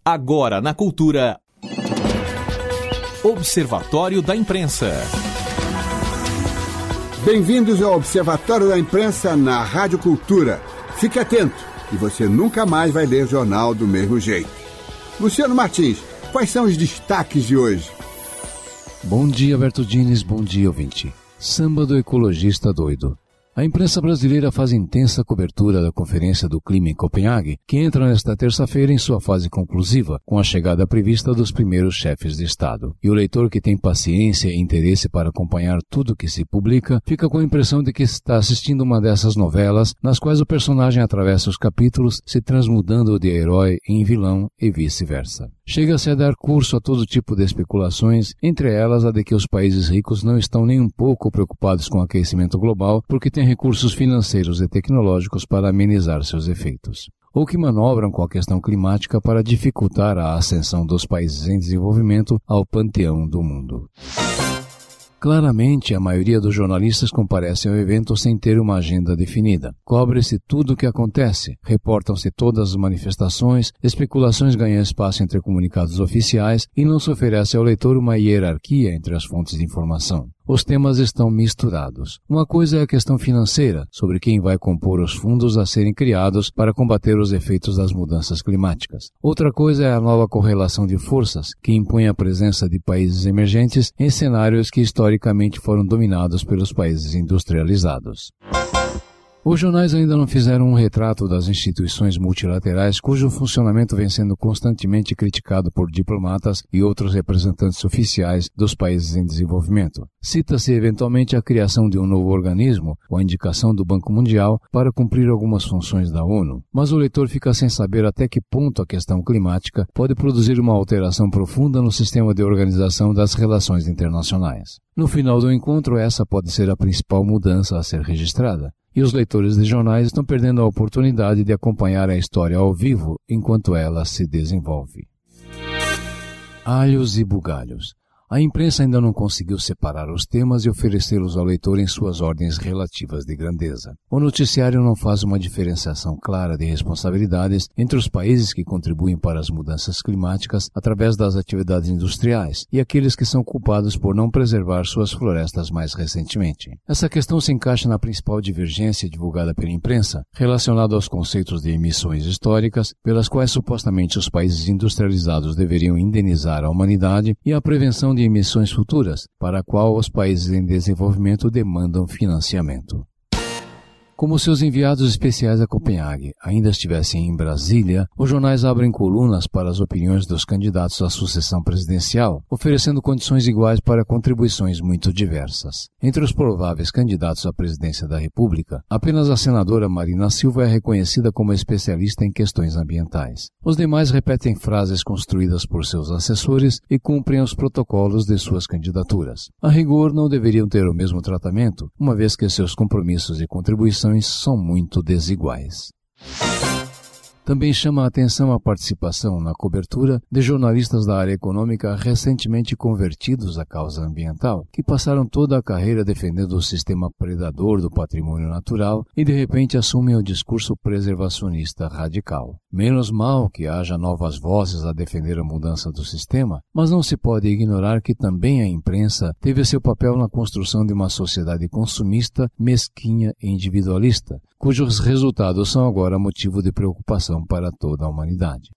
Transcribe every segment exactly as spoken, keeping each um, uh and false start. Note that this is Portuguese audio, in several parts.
Agora na Cultura. Observatório da Imprensa. Bem-vindos ao Observatório da Imprensa na Rádio Cultura. Fique atento, e você nunca mais vai ler jornal do mesmo jeito. Luciano Martins, quais são os destaques de hoje? Bom dia, Alberto Diniz, bom dia, ouvinte. Samba do ecologista doido. A imprensa brasileira faz intensa cobertura da Conferência do Clima em Copenhague, que entra nesta terça-feira em sua fase conclusiva, com a chegada prevista dos primeiros chefes de Estado. E o leitor que tem paciência e interesse para acompanhar tudo que se publica, fica com a impressão de que está assistindo uma dessas novelas, nas quais o personagem atravessa os capítulos, se transmudando de herói em vilão e vice-versa. Chega-se a dar curso a todo tipo de especulações, entre elas a de que os países ricos não estão nem um pouco preocupados com o aquecimento global, porque têm recursos financeiros e tecnológicos para amenizar seus efeitos, ou que manobram com a questão climática para dificultar a ascensão dos países em desenvolvimento ao panteão do mundo. Claramente, a maioria dos jornalistas comparece ao evento sem ter uma agenda definida. Cobre-se tudo o que acontece, reportam-se todas as manifestações, especulações ganham espaço entre comunicados oficiais e não se oferece ao leitor uma hierarquia entre as fontes de informação. Os temas estão misturados. Uma coisa é a questão financeira, sobre quem vai compor os fundos a serem criados para combater os efeitos das mudanças climáticas. Outra coisa é a nova correlação de forças, que impõe a presença de países emergentes em cenários que historicamente foram dominados pelos países industrializados. Os jornais ainda não fizeram um retrato das instituições multilaterais cujo funcionamento vem sendo constantemente criticado por diplomatas e outros representantes oficiais dos países em desenvolvimento. Cita-se eventualmente a criação de um novo organismo ou a indicação do Banco Mundial para cumprir algumas funções da ONU, mas o leitor fica sem saber até que ponto a questão climática pode produzir uma alteração profunda no sistema de organização das relações internacionais. No final do encontro, essa pode ser a principal mudança a ser registrada. E os leitores de jornais estão perdendo a oportunidade de acompanhar a história ao vivo enquanto ela se desenvolve. Alhos e bugalhos. A imprensa ainda não conseguiu separar os temas e oferecê-los ao leitor em suas ordens relativas de grandeza. O noticiário não faz uma diferenciação clara de responsabilidades entre os países que contribuem para as mudanças climáticas através das atividades industriais e aqueles que são culpados por não preservar suas florestas mais recentemente. Essa questão se encaixa na principal divergência divulgada pela imprensa, relacionada aos conceitos de emissões históricas, pelas quais supostamente os países industrializados deveriam indenizar a humanidade, e a prevenção de emissões futuras, para a qual os países em desenvolvimento demandam financiamento. Como seus enviados especiais a Copenhague ainda estivessem em Brasília, os jornais abrem colunas para as opiniões dos candidatos à sucessão presidencial, oferecendo condições iguais para contribuições muito diversas. Entre os prováveis candidatos à presidência da República, apenas a senadora Marina Silva é reconhecida como especialista em questões ambientais. Os demais repetem frases construídas por seus assessores e cumprem os protocolos de suas candidaturas. A rigor, não deveriam ter o mesmo tratamento, uma vez que seus compromissos e contribuições são muito desiguais. Também chama a atenção a participação na cobertura de jornalistas da área econômica recentemente convertidos à causa ambiental, que passaram toda a carreira defendendo o sistema predador do patrimônio natural e de repente assumem o discurso preservacionista radical. Menos mal que haja novas vozes a defender a mudança do sistema, mas não se pode ignorar que também a imprensa teve seu papel na construção de uma sociedade consumista, mesquinha e individualista, cujos resultados são agora motivo de preocupação para toda a humanidade.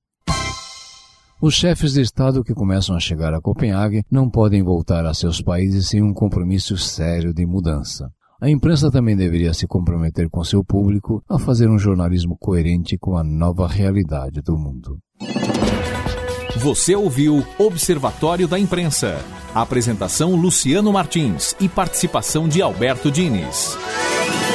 Os chefes de Estado que começam a chegar a Copenhague não podem voltar a seus países sem um compromisso sério de mudança. A imprensa também deveria se comprometer com seu público a fazer um jornalismo coerente com a nova realidade do mundo. Você ouviu Observatório da Imprensa. Apresentação Luciano Martins e participação de Alberto Diniz.